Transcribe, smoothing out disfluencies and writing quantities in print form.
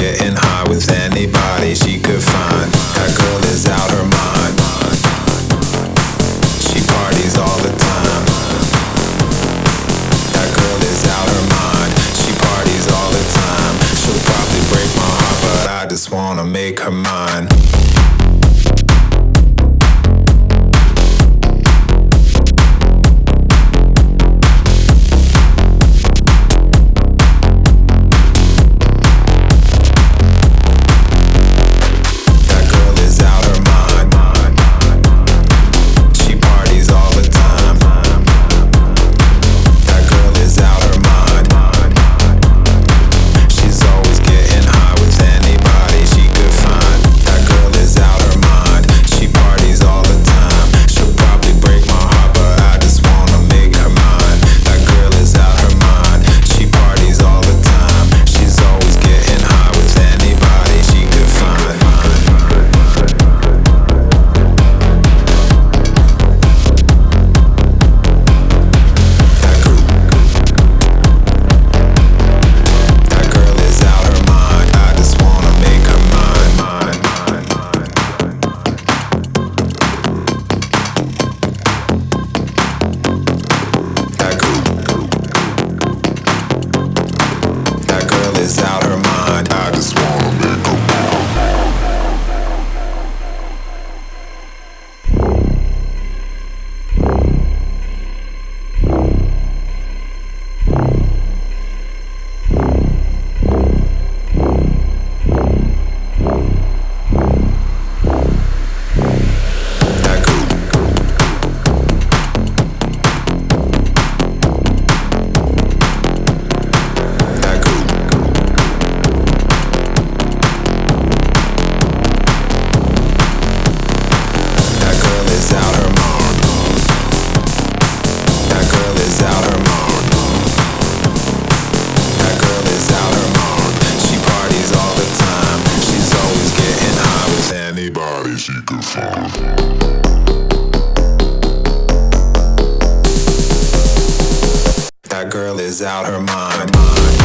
getting high with anybody she could find. That girl is out her mind. She parties all the time. That girl is out her mind. She parties all the time. She'll probably break my heart, but I just wanna make her mine. Is out her mind. I just wanna make her she could find. That girl is out her mind.